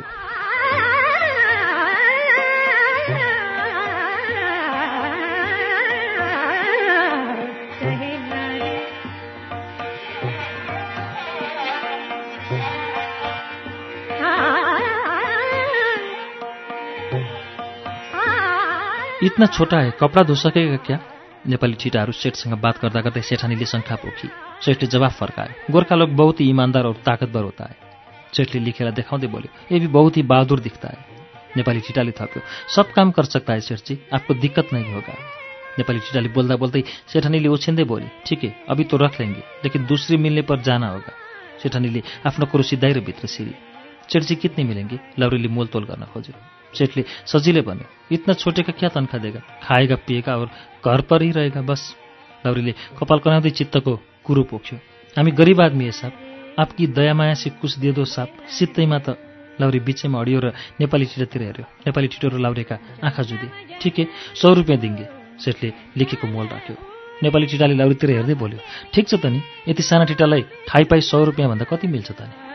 इतना छोटा है, कपडा धो सकेगा क्या? नेपाली ठिटाहरू सेठसँग बात गर्दा गर्दै सेठानीले शङ्का पोखी। सेठले जवाफ फर्कायो, गोरखा लोग बहुत ही ईमानदार और ताकतवर होता है। सेठले लिखेर देखाउँदै बोल्यो, ये भी बहुत ही बहादुर दिखता है। नेपाली ठिटाले थप्यो, सब काम कर सकता है सेठ जी, आपको दिक्कत नहीं होगा। नेपाली ठिटाले बोल्दा बोल्दै सेठानीले ओछिन्दै बोली, ठीक है अभी तो रख लेंगे, लेकिन दूसरी मिलने पर जाना होगा। सेठानीले आफ्नो कुरो सिधाएर भित्र सिरी। सेठ जी कितने मिलेंगे? लाउरीले मोलतोल गर्न खोज्यो। सेठले सजिलै भन्यो, इतना छोटे का क्या तनखा देगा, खाएगा पिएगा और घर पर ही रहेगा बस। लाउरीले कपाल कनाउँदै चित्तको कुरो पोख्यो, हामी गरीब आदमी है साहब, आपकी दया माया से कुछ दे दो साहब, सित्तैमा त। लाउरी बिचैमा अडियो र नेपाली ठिटातिर हेऱ्यो। नेपाली ठिटो र लाउरेका आँखा जुधे। ठिकै, सौ रुपियाँ दिङ्गे। सेठले लेखेको मोल राख्यो। नेपाली ठिटाले लाउरीतिर हेर्दै बोल्यो, ठिक छ त नि, यति साना ठिटालाई खाइ पाइ सौ रुपियाँ भन्दा कति मिल्छ त नि?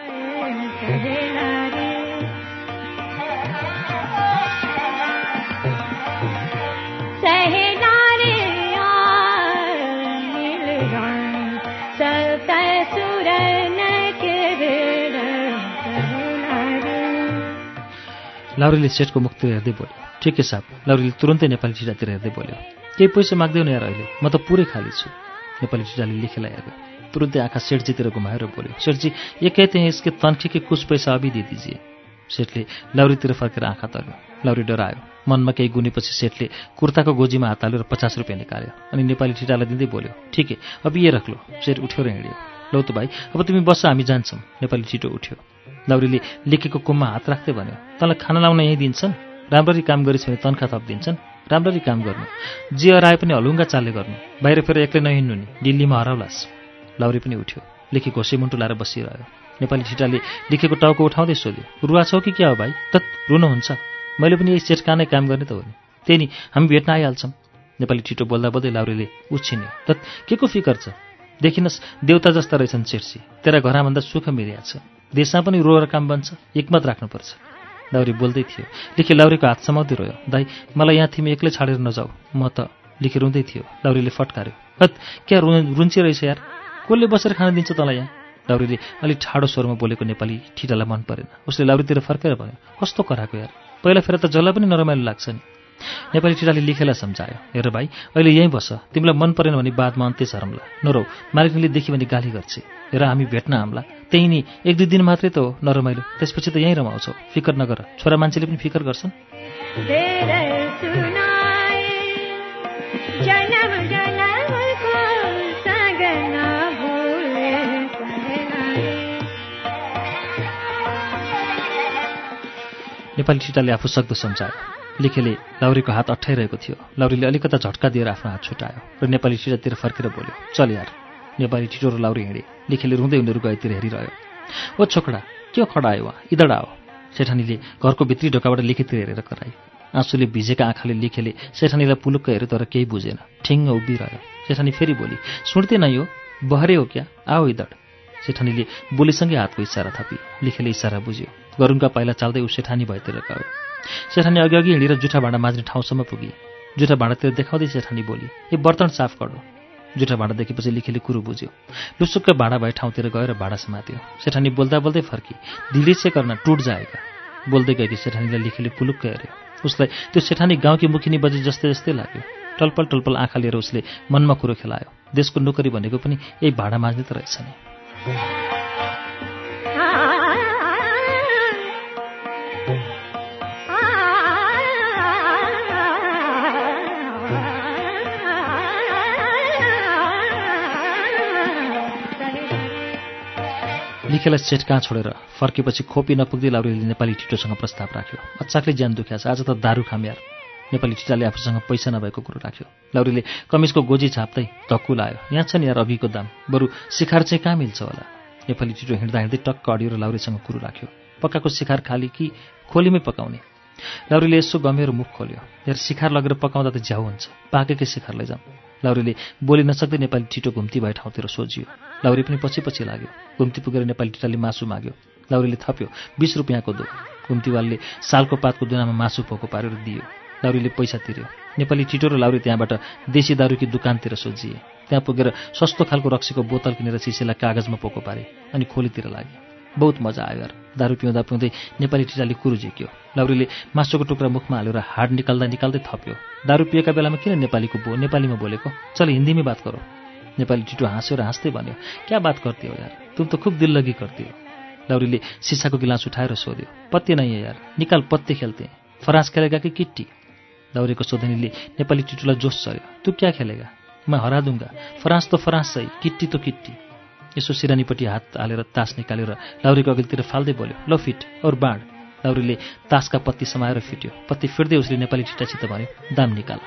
लाउरीले सेठको मुखतिर हेर्दै बोल्यो, ठिकै साहब। लाउरीले तुरन्तै नेपाली ठिटातिर हेर्दै बोल्यो, केही पैसा माग्दैन यार अहिले, म त पुरै खाली छु। नेपाली ठिटाले लेखेलाई हेर्यो। तुरन्तै आँखा सेठजीतिर घुमाएर बोल्यो, सेठजी ये कहते हैं इसके तनखे के कुछ पैसा अभी दे दीजिए। सेठले लाउरीतिर फर्केर आँखा तर्यो। लाउरी डरायो। मनमा केही गुनेपछि सेठले कुर्ताको गोजीमा हात हाल्यो र पचास रुपियाँ निकाल्यो अनि नेपाली ठिटालाई दिँदै बोल्यो, ठिकै, अब ये रख लो। सेठ उठ्यो र हिँड्यो। लौ त भाइ, अब तिमी बस्छ, हामी जान्छौँ। नेपाली ठिटो उठ्यो। लाउरीले लेखेको कुममा हात राख्दै भन्यो, तँलाई खाना लाउन यहीँ दिन्छन्? राम्ररी काम गरेछ भने तनखा थप दिन्छन्। राम्ररी काम गर्नु, जे हराए पनि हलुङ्गा चाले गर्नु, बाहिर फेर एक्लै नहिँड्नु नि, दिल्लीमा हराउलास्। लाउरी पनि उठ्यो। लेखी घोसे मुन्टु लाएर बसिरह्यो। नेपाली ठिटाले लेखेको टाउको उठाउँदै सोध्यो, रुवा छौ कि क्या हो भाइ? तत् रुनु हुन्छ, मैले पनि यही सेठकानै काम गर्ने त हो नि, त्यही नि हामी भेट्न आइहाल्छौँ। नेपाली ठिटो बोल्दा बोल्दै लाउरीले उछिन्यो, तत् के को फिकर छ? देखिनस् देउता जस्ता रहेछन् सेठसी, तेरा घरभन्दा सुख मिलिया छ, देशमा पनि रोएर काम बन्छ, एकमत राख्नुपर्छ। लाउरी बोल्दै थियो। लेखी लाउरीको हात समाउँदै रोयो, दाइ मलाई यहाँ तिमी एक्लै छाडेर नजाऊ, म त। लेखी रुँदै थियो। लाउरीले फटकार्यो, हत क्या रु रुन्ची रहेछ यार, कसले बसेर खान दिन्छ तँलाई यहाँ? लाउरीले अलि ठाडो स्वरमा बोलेको नेपाली ठिटालाई मन परेन। उसले लाउरीतिर फर्केर भन्यो, कस्तो कराएको यार, पहिला फेर त जसलाई पनि नरमाइलो लाग्छ नि। नेपाली ठिटाले लेखेलाई सम्झायो, हेर भाइ अहिले यहीँ बस, तिमीलाई मन परेन भने बादमा अन्त्य झरमला, नरौ, मालिकले देखि भने गाली गर्छ। हेर हामी भेट्न आउँला, त्यही नि एक दुई दिन मात्रै त हो नरमाइलो, त्यसपछि त यहीँ रमाउँछौ, फिकर नगर। छोरा मान्छेले पनि फिकर गर्छन्। नेपाली ठिटाले आफू सक्दो सम्झायो। लेखेले लाउरीको हात अट्ठाइरहेको थियो। लाउरीले अलिकता झट्का दिएर आफ्नो हात छुटायो र नेपाली ठिटातिर फर्केर बोल्यो, चल यार। नेपाली ठिटो र लाउरी हिँडे। लेखेले रुँदै उनीहरू गएतिर हेरिरह्यो। ओ छोकडा, के खडा आयो वहाँ, इदड आओ। सेठानीले घरको भित्री ढोकाबाट लेखेतिर हेरेर कराई। आँसुले भिजेका आँखाले लेखेले सेठानीलाई पुलुक्क हेऱ्यो तर केही बुझेन, ठिङ्ग उभिरह्यो। सेठानी फेरि बोली, सुन्दै नै हो, बहरे हो क्या, आओ इदड। सेठानीले बोलीसँगै हातको इसारा थपी। लेखेले इसारा बुझ्यो। गरुङका पाइला चाल्दै ऊ सेठानी भएतिर गयो। सेठानी अघि अघि हिँडेर जुठा भाँडा माझ्ने ठाउँसम्म पुगी। जुठा भाँडातिर देखाउँदै सेठानी बोली, ए बर्तन साफ गर्नु। जुठा भाँडा देखेपछि लेखेले कुरो बुझ्यो। लुसुक्क भाँडा भए ठाउँतिर गएर भाँडा समात्यो। सेठानी बोल्दा बोल्दै फर्की, धीरे से गर्न टुट जाएगा। बोल्दै गएकी सेठानीलाई लेखेले पुलुक्क हेऱ्यो। उसलाई त्यो सेठानी गाउँकी मुखिनी बजी जस्तै जस्तै लाग्यो। टल्पल टल्पल आँखा लिएर उसले मनमा कुरो खेलायो, देशको नोकरी भनेको पनि यही भाँडा माझ्ने त रहेछ नि। लेखेलाई सेठ कहाँ छोडेर फर्केपछि खोपी नपुग्दै लाउरीले नेपाली ठिटोसँग प्रस्ताव राख्यो, अचाकले ज्यान दुख्या छ, आज त दारू खाम यार। नेपाली ठिटाले आफूसँग पैसा नभएको कुरो राख्यो। लाउरीले कमिजको गोजी छाप्दै धक्कु लायो, यहाँ छ नि यार अघिको दाम, बरु सिखार चाहिँ कहाँ मिल्छ होला। नेपाली ठिटो हिँड्दा हिँड्दै टक्क अडियो र लाउरीसँग कुरो राख्यो, पक्काको सिखार खाली कि खोलीमै पकाउने। लाउरीले यसो गमेर मुख खोल्यो, यार सिखार लगेर पकाउँदा त झ्याउ हुन्छ, पाकेकै सिखार लैजाउँ। लाउरीले बोली नसक्दै नेपाली ठिटो घुम्ती भए ठाउँतिर सोझियो। लाउरी पनि पछि पछि लाग्यो। घुम्ती पुगेर नेपाली ठिटाले मासु माग्यो। लाउरीले थप्यो, बिस रुपियाँको दो। घुम्तीवालले सालको पातको दुनामा मासु पोको पारेर दियो। लाउरीले पैसा तिर्यो। नेपाली ठिटो र लाउरी त्यहाँबाट देशी दारूकी दुकानतिर सोझिए। त्यहाँ पुगेर सस्तो खालको रक्सीको बोतल किनेर सिसेलाई कागजमा पोको पारे अनि खोलीतिर लागे। बहुत मजा आयो यार। दारू पिउँदा पिउँदै नेपाली ठिटाले कुरो झिक्यो। लाउरीले मासुको टुक्रा मुखमा हालेर हाड निकाल्दा निकाल्दै थप्यो, दारू पिएका बेलामा किन नेपालीको बो नेपालीमा बोलेको, चल हिन्दीमै बात गरौ। नेपाली ठिटो हाँस्यो र हाँस्दै भन्यो, क्या बात करती हो यार, तुम तो खुब दिल लगी करती हो। लाउरीले सिसाको गिलास उठाएर सोध्यो, पत्ते नहीं है यार, निकाल पत्ते खेलते हैं, फरांस खेलेगा कि किट्टी। लाउरीको सोधनीले नेपाली ठिटोलाई जोस चल्यो, तू क्या खेलेगा, मैं हरा दूंगा, फरांस तो फरांस सही, किट्टी तो किट्टी। यसो सिरानीपट्टि हात हालेर तास निकालेर लाउरीको अघिल्तिर फाल्दै बोल्यो, लो फिट और बाँड। लाउरीले तासका पत्ती समाएर फिट्यो। पत्ती फिर्दै उसले नेपाली ठिटासित भन्यो, दाम निकाल।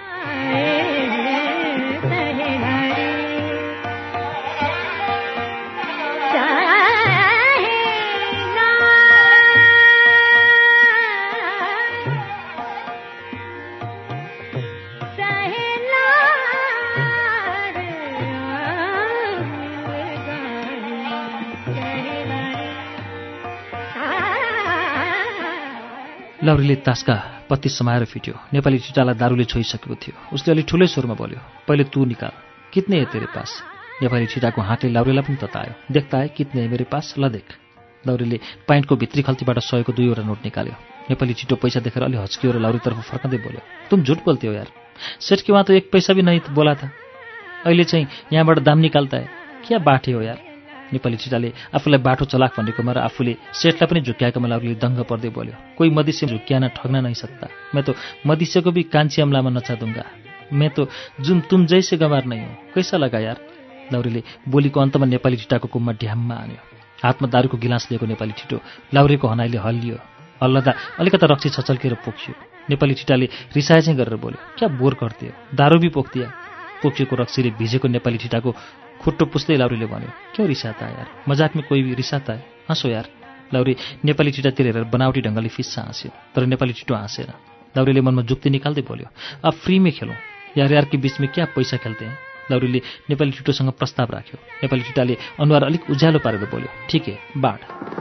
लाउरीले तासका पत्ती समाएर फिट्यो। नेपाली ठिटालाई दारूले छोइसकेको थियो। उसले अलि ठुलै स्वरमा बोल्यो, पहिले तू निकाल, कितने है तेरे पास? नेपाली ठिटाको हातले लाउरीलाई पनि ततायो। देखता है कितने है मेरे पास, ल देख। लाउरीले पाइन्टको भित्री खल्तीबाट सयको दुईवटा नोट निकाल्यो। नेपाली छिटो पैसा देखेर अलि हच्कियो र लाउरीतर्फ फर्कँदै बोल्यो, तुम झुट बोल्ते हो यार, सेठ के वहाँ तो एक पैसा भी नहीं बोला था, अहिले चाहिँ यहाँबाट दाम निकाल्ता है, क्या बाटे हो यार। नेपाली छिटाले आफूलाई बाटो चलाक भनेकोमा र आफूले सेठलाई पनि झुक्क्याएकोमा लाउरीले दङ्ग पर्दै बोल्यो, कोही मदिसे झुक्क्याना ठग्ना नहीं सकता, मैं तो मदिसे को भी कान्छी अमलामा नचा दूंगा, मैं तो जुम तुम जैसे गमार नहीं हूँ, कैसा लगा यार। लाउरीले बोलीको अन्तमा नेपाली छिटाको कुममा ढ्याममा हान्यो। हातमा दारूको गिलास लिएको नेपाली छिटो लाउरीको हनाइले हल्लियो। हल्लदा अलिकता रक्सी छचल्केर पोख्यो। नेपाली छिटाले रिसाए चाहिँ गरेर बोल्यो, क्या बोर गर्थ्यो, दारू भी पोख्दिया। पोखिएको रक्सीले भिजेको नेपाली छिटाको खुट्टो पुस्दै लाउरीले भन्यो, क्यों रिसाता यार, मजाक में कोही भी रिसाता है, हाँसो यार। लाउरी नेपाली छिटातिर हेरेर बनावटी ढङ्गले फिस्सा हाँस्यो, तर नेपाली छिटो हाँसेन। लाउरीले मनमा जुक्ति निकाल्दै बोल्यो, अब फ्री में खेलौँ, यार यार के बीच में क्या पैसा खेल्ते हैं। लाउरीले नेपाली छिटोसँग प्रस्ताव राख्यो। नेपाली छिटाले अनुहार अलिक उज्यालो पारेर बोल्यो, ठीक है बाढ।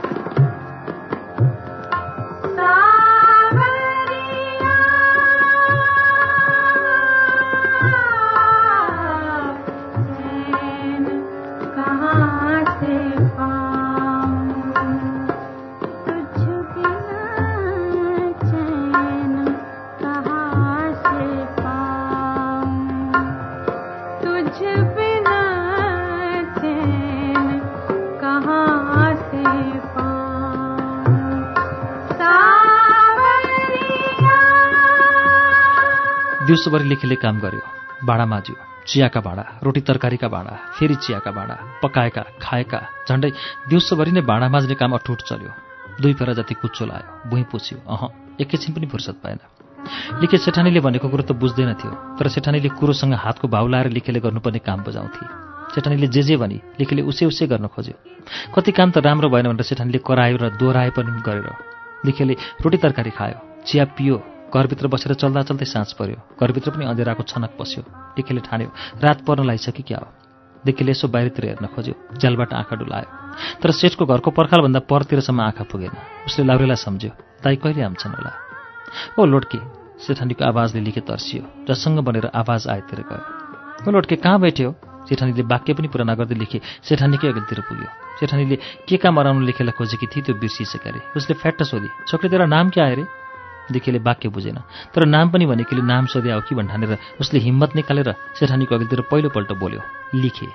दिउँसोभरि लेखेले काम गर्यो। भाँडा माझ्यो, चियाका भाँडा, रोटी तरकारीका भाँडा, फेरि चियाका भाँडा, पकाएका खाएका, झन्डै दिउँसोभरि नै भाँडा माझ्ने काम अठुट चल्यो। दुई फेरा जति कुच्चो लायो, भुइँ पुछ्यो, अह एकैछिन पनि फुर्सद पाएन। लिखे सेठानीले भनेको कुरो त बुझ्दैन थियो, तर सेठानीले कुरोसँग हातको भाउ लाएर लिखेले गर्नुपर्ने काम बजाउँथे। सेठानीले जे जे भनी लिखेले उसे उसे गर्न खोज्यो। कति काम त राम्रो भएन भनेर सेठानीले करायो र दोहोऱ्याए पनि गरेर लिखेले रोटी तरकारी खायो, चिया पियो। घरभित्र बसेर चल्दा चल्दै साँझ पर्यो। घरभित्र पनि अँधेराको छनक पस्यो। लिखेले ठान्यो रात पर्न लागिसक्यो क्या हो। लिखेले यसो बाहिरतिर हेर्न खोज्यो, झ्यालबाट आँखा डुलायो, तर सेठको घरको पर्खालभन्दा परतिरसम्म आँखा पुगेन। उसले लाउरीलाई सम्झ्यो, दाइ कहिले आउँछन् होला। ओ लोड्के, सेठानीको आवाजले लिखे तर्सियो, जसँग बनेर आवाज आएतिर गयो। ओ लोड्के कहाँ बैठ्यो? सेठानीले वाक्य पनि पुरा नगर्दै लिखे सेठानीकै अघिल्तिर पुग्यो। सेठानीले के काम अराउनु लेखेलाई खोजेकी थिए त्यो बिर्सिसके अरे। उसले फ्याट्ट सोधी, छोक्रे तेरा नाम क्या है रे? लेखेले वाक्य बुझेन, तर नाम पनि भनेकीले नाम सोधे आऊ कि भन्ठानेर उसले हिम्मत निकालेर सेठानीको अघिल्तिर पहिलोपल्ट बोल्यो, लिखे।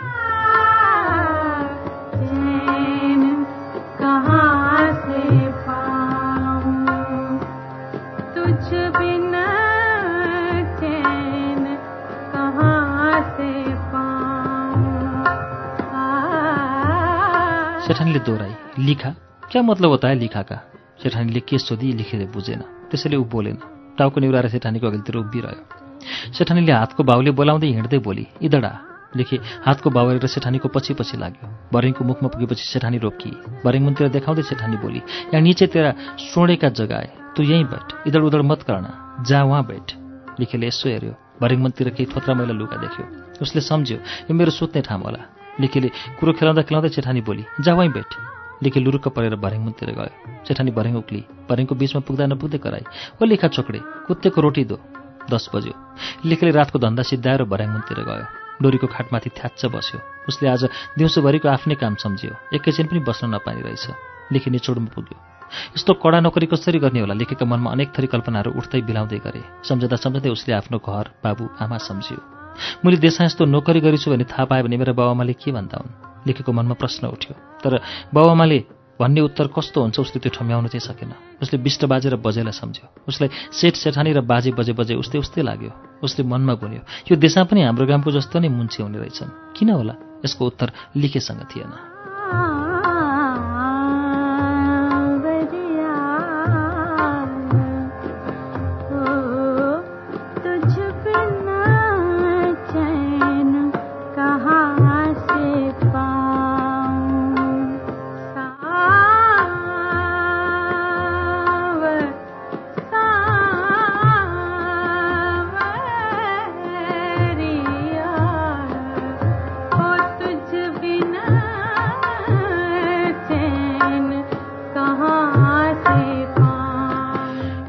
सेठानीले दोहोऱ्याई, लिखा, क्या मतलब होता है लिखा का? सेठानीले के सोधी लिखेले बुझेन, त्यसैले ऊ बोलेन। टाउको निहुराएर सेठानीको अघिल्तिर उभिरह्यो। सेठानीले हातको भाउले बोलाउँदै हिँड्दै बोली, इदडा। लेखे हातको भाउ हेरेर सेठानीको पछि पछि लाग्यो। बरेङको मुखमा पुगेपछि सेठानी रोकी। बरेङ मुनतिर देखाउँदै सेठानी बोली, यहाँ नीचे तेरा सोडे का जग्गा है, तू यहीँ बैठ, इधर उधर मत करना, जा वहाँ बैठ। लेखेले यसो हेऱ्यो, बरेङ मुनतिर केही थोत्रा मैला लुगा देख्यो। उसले सम्झ्यो यो मेरो सुत्ने ठाउँ होला। लेखेले कुरो खेलाउँदा खेलाउँदै सेठानी बोली, जा वहीँ बैठ। लेखे लुरुक्क परेर भरेङ मुनतिर गयो। सेठानी भरेङ उक्ली, भरेङको बीचमा पुग्दा नपुग्दै कराई, ओ लेखा छोक्रे, कुत्तेको रोटी दो। दस बज्यो। लेखेले रातको धन्दा सिद्धाएर भरेङ मुनतिर गयो। डोरीको खाटमाथि थ्याच्च बस्यो। उसले आज दिउँसोभरिको आफ्नै काम सम्झ्यो, एकैछिन पनि बस्न नपाइने रहेछ। लेखे निचोडमा पुग्यो। यस्तो कडा नोकरी कसरी गर्ने होला? लेखेका मनमा अनेक थरी कल्पनाहरू उठ्दै बिलाउँदै गरे। सम्झँदा सम्झँदै उसले आफ्नो घर, बाबु, आमा सम्झ्यो। मैले देशमा यस्तो नोकरी गरिछु भने थाहा पायो भने मेरा बाबाआमाले के भन्दा हुन्? लेखेको मनमा प्रश्न उठ्यो, तर बाबाआमाले भन्ने उत्तर कस्तो हुन्छ उसले त्यो ठम्याउन चाहिँ सकेन। उसले बिष्ट बाजेर बजेलाई सम्झ्यो। उसलाई सेठ सेठानी र बाजे बजे बजे उस्तै उस्तै लाग्यो। उसले मनमा गुन्यो, यो देशमा पनि हाम्रो गाउँको जस्तो नै मुन्छे हुने रहेछन्, किन होला? यसको उत्तर लिखेसँग थिएन।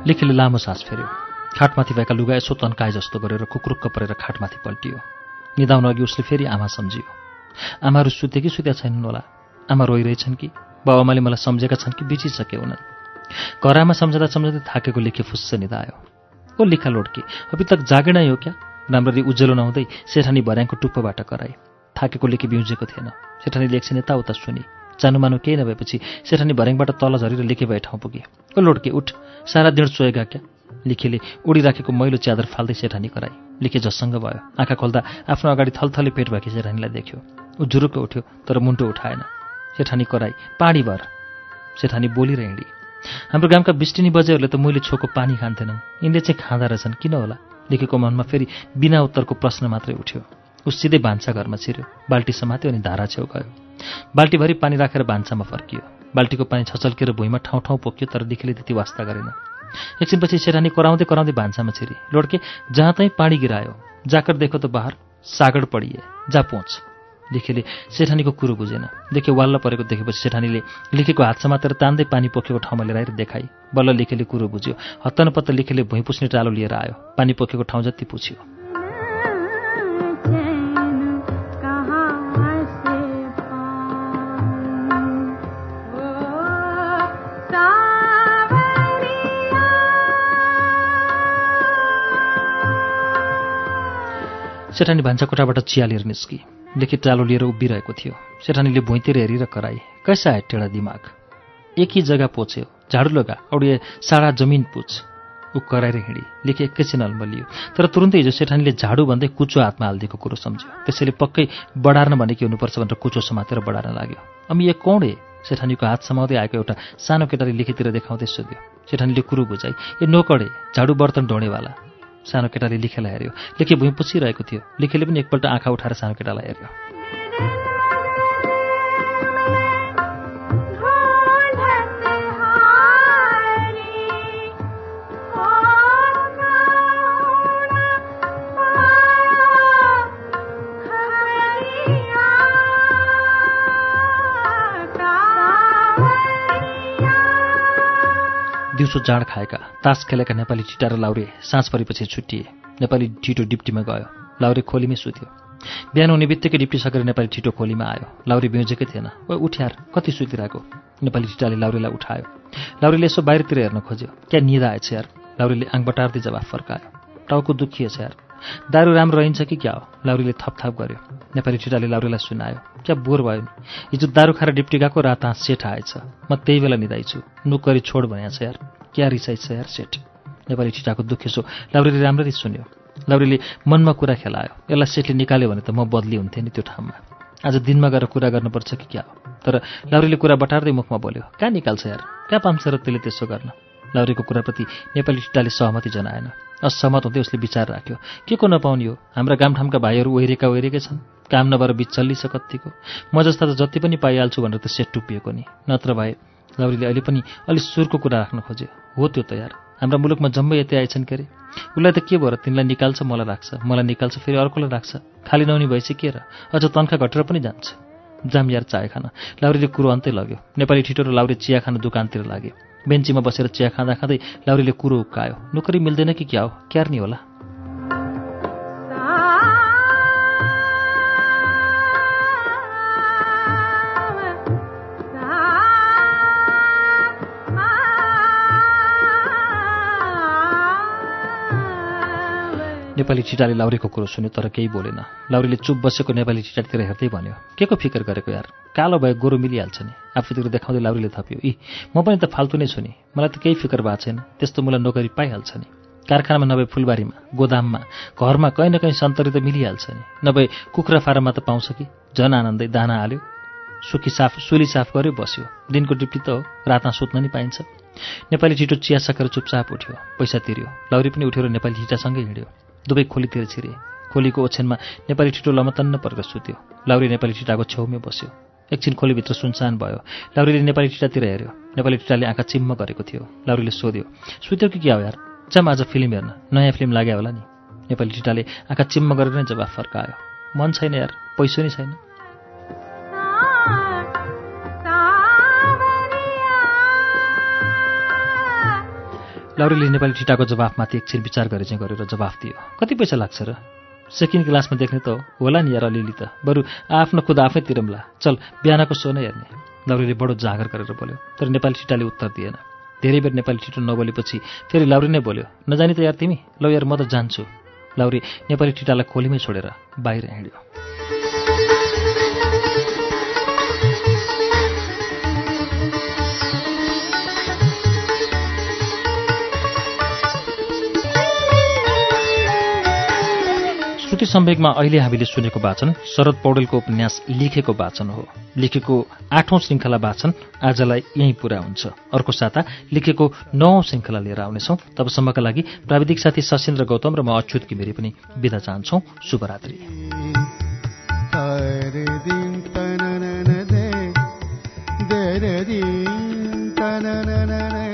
लेखीले लामो सास फेर्यो। खाटमाथि भएका लुगा यसो तन्काए जस्तो गरेर कुकुरुक्क परेर खाटमाथि पल्टियो। निदाउन अघि उसले फेरि आमा सम्झियो। आमाहरू सुते कि सुत्या छैनन् होला? आमा रोइरहेछन् कि बाबामाले मलाई सम्झेका छन् कि बिचिसके हुनन्? घरमा सम्झँदा सम्झँदै थाकेको लेखी फुस्स निदायो। ओ लिखा लोड्के, अभी तक जागे नै हो क्या? राम्ररी उज्यालो नहुँदै सेठानी भर्याङको टुप्पोबाट कराए। थाकेको लेखी बिउजेको थिएन। सेठानीले एकछिन यताउता सुनि। जानुमानु केही नभएपछि सेठानी भर्याङबाट तल झरेर लेखे भए ठाउँ पुगे। ओ लोड्के उठ, सारा दिन सोएगा क्या? लेखेले उडिराखेको मैलो च्यादर फाल्दै सेठानी कराई। लेखे जससँग भयो। आँखा खोल्दा आफ्नो अगाडि थलथले पेट भएकी सेठानीलाई देख्यो। ऊ जुरुक्क उठ्यो तर मुन्टो उठाएन। सेठानी कराई, पानी भर। सेठानी बोली र हिँडी। हाम्रो गामका बिस्टिनी बजेहरूले त मैले छोको पानी खान्थेनन्, यिनले चाहिँ खाँदा रहेछन्, किन होला? लेखेको मनमा फेरि बिना उत्तरको प्रश्न मात्रै उठ्यो। ऊ सिधै भान्सा घरमा छिर्यो, बाल्टी समात्यो अनि धारा छेउ गयो। बाल्टीभरि पानी राखेर भान्सामा फर्कियो। बाल्टीको पानी छचल्केर भुइँमा ठाउँ ठाउँ पोक्यो तर लेखेले त्यति वास्ता गरेन। एकछिनपछि सेठानी कराउँदै कराउँदै भान्सामा छिरी। लोड्के, जहाँ तहीँ पानी गिरायो, जाकर देखो त बाहर सागड पडिए, जा पहुँच। लेखेले सेठानीको कुरो बुझेन। लेखे वाल्ल परेको देखेपछि सेठानीले लेखेको हात समातेर तान्दै पानी पोखेको ठाउँमा लिएर देखाई। बल्ल लेखेले कुरो बुझ्यो। हत्तनपत्त लेखेले भुइँ पुस्ने टालो लिएर आयो। पानी पोखेको ठाउँ जति पुछ्यो। सेठानी भान्सा कोठाबाट चिया लिएर निस्की। लेखी टालो लिएर उभिरहेको थियो। सेठानीले भुइँतिर हेरेर कराई, कैसा है टेढा दिमाग? एक ही जग्गा पोछ्यो, झाडू लगा और ये सारा जमिन पुछ। ऊ कराएर हिँडी। लेखी एकैछिन अल्मलियो तर तुरुन्तै हिजो सेठानीले झाडू भन्दै कुचो हातमा हालिदिएको कुरो सम्झ्यो। त्यसैले पक्कै बढार्न भनेकी हुनुपर्छ भनेर कुचो समातेर बढार्न लाग्यो। अमी ये कौन है? सेठानीको हात समाउँदै आएको एउटा सानो केटाले लेखीतिर देखाउँदै सोध्यो। सेठानीले कुरो बुझाई, ए नोकडे, झाडू बर्तन ढोँडेवाला। सानो केटाले लेखेलाई हेऱ्यो। लेखे भुइँ पुछिरहेको थियो। लेखेले पनि एकपल्ट आँखा उठाएर सानो केटालाई हेऱ्यो। दिउँसो जाँड खाएका, तास खेलेका नेपाली टिटा र लाउरे साँझ परेपछि छुट्टिए। नेपाली ठिटो डिप्टीमा गयो। लाउरे खोलीमै सुत्यो। बिहान हुने बित्तिकै डिप्टी सकेर नेपाली ठिटो खोलीमा आयो। लाउरे बिउजेकै थिएन। ओ उठ्यार, कति सुतिरहेको? नेपाली टिटाले लाउरेलाई उठायो। लाउरेले यसो बाहिरतिर हेर्न खोज्यो। क्या निद आएछ यार? लाउरेले आङ बटार्दै जवाफ फर्कायो। टाउको दुखिएछ यार। दारू राम्रो रहन्छ कि क्या हो? लाउरेले थपथाप गर्यो। नेपाली टिटाले लाउरेलाई सुनायो। क्या बोर भयो नि? हिजो दारू खाएर डिप्टी गएको रात हाँस सेठ आएछ। म त्यही बेला निदाइछु। नुकरी छोड भनेछ यार। क्या रिसाइछ यार सेठ? नेपाली टिटाको दुखेसो लाउरेले राम्ररी सुन्यो। लाउरेले मनमा कुरा खेलायो। यसलाई सेठले निकाल्यो भने त म बदली हुन्थेँ नि त्यो ठाउँमा। आज दिनमा गएर कुरा गर्नुपर्छ कि क्या हो? तर लाउरेले कुरा बटार्दै मुखमा बोल्यो। कहाँ निकाल्छ यार? कहाँ पाम्छ र त्यसले त्यसो गर्न? लाउरेको कुराप्रति नेपाली टिटाले सहमति जनाएन। असहमत हुँदै उसले विचार राख्यो। के को नपाउने हो? हाम्रा गामठामका भाइहरू ओहिरेका ओहिरेकै छन्। काम नभएर बिच चल्लिछ कत्तिको। म जस्ता त जति पनि पाइहाल्छु भनेर त सेट टुपिएको नि। नत्र भए लाउरेले अहिले पनि अलि सुरको कुरा राख्न खोज्यो। हो त्यो त यार, हाम्रा मुलुकमा जम्मै यतै आएछन् के अरे? उसलाई त के भयो र? तिनलाई निकाल्छ, मलाई राख्छ, मलाई निकाल्छ, फेरि अर्कोलाई राख्छ। खाली नहुने भएपछि के र? अझ तन्खा घटेर पनि जान्छ। जाम यार चाय खान। लाउरेले कुरो अन्तै लग्यो। नेपाली ठिटो र लाउरे चिया खान दोकानतिर लागे। बेन्चीमा बसेर चिया खाँदा खाँदै लाउरेले कुरो उक्कायो। नोकरी मिल्दैन कि क्या हो? क्यार नि होला? नेपाली टिटाले लाउरेको कुरो सुन्यो तर केही बोलेन। लाउरेले चुप बसेको नेपाली टिटातिर हेर्दै भन्यो, के को फिकर गरेको यार? कालो भए गोरु मिलिहाल्छ नि। आफूतिर देखाउँदै लाउरेले थप्यो, इ म पनि त फाल्तु नै छु नि। मलाई त केही फिकर भएको छैन। त्यस्तो मलाई नोकरी पाइहाल्छ नि। कारखानामा नभए फुलबारीमा, गोदाममा, घरमा कहीँ न कहीँ सन्तरी त मिलिहाल्छ नि। नभए कुखुरा फारममा त पाउँछ कि? झन आनन्दै दाना हाल्यो, सुकी साफ सुली साफ गर्यो, बस्यो। दिनको डिप्टी त हो, रातमा सुत्न नि पाइन्छ। नेपाली छिटो चिया सकेर चुपचाप उठ्यो। पैसा तिर्यो। लाउरे पनि उठेर नेपाली छिटासँगै हिँड्यो। दुवै खोलीतिर छिरे। खोलीको ओछ्यानमा नेपाली छिटो लमतन्न परेर सुत्यो। लाउरे नेपाली छिटाको छेउमै बस्यो। एकछिन खोलीभित्र सुनसान भयो। लाउरेले नेपाली छिटातिर हेऱ्यो। नेपाली छिटाले आँखा चिम्म गरेको थियो। लाउरेले सोध्यो, सुत्यो कि क्या हो यार? जाम आज फिल्म हेर्न, नयाँ फिल्म लाग्यो होला नि। नेपाली छिटाले आँखा चिम्म गरेर नै जवाफ फर्कायो, मन छैन यार, पैसो नै छैन। लाउरीले नेपाली ठिटाको जवाफमाथि एकछिन विचार गरे चाहिँ गरेर जवाफ दियो। कति पैसा लाग्छ र? सेकेन्ड क्लासमा देख्ने त होला नि यार अलिअलि त, बरु आफ्नो खुद आफै तिरौँला, चल बिहानको सो नै हेर्ने। लाउरीले बडो जागर गरेर बोल्यो। तर नेपाली ठिटाले उत्तर दिएन। धेरै बेर नेपाली ठिटो नबोलेपछि फेरि लाउरी नै बोल्यो। नजानी त यार तिमी? लौ यार म त जान्छु। लाउरी नेपाली ठिटालाई खोलीमै छोडेर बाहिर हिँड्यो। श्रुति सम्वेकमा अहिले हामीले सुनेको वाचन शरद पौडेलको उपन्यास लिखेको वाचन हो। लेखेको आठौं श्रृङ्खला वाचन आजलाई यही पूरा हुन्छ। अर्को साता लेखेको नौौं श्रृङ्खला लिएर आउनेछौँ। तबसम्मका लागि प्राविधिक साथी सशेन्द्र गौतम र म अच्युत घिमिरे पनि बिदा चाहन्छौँ। शुभरात्रि।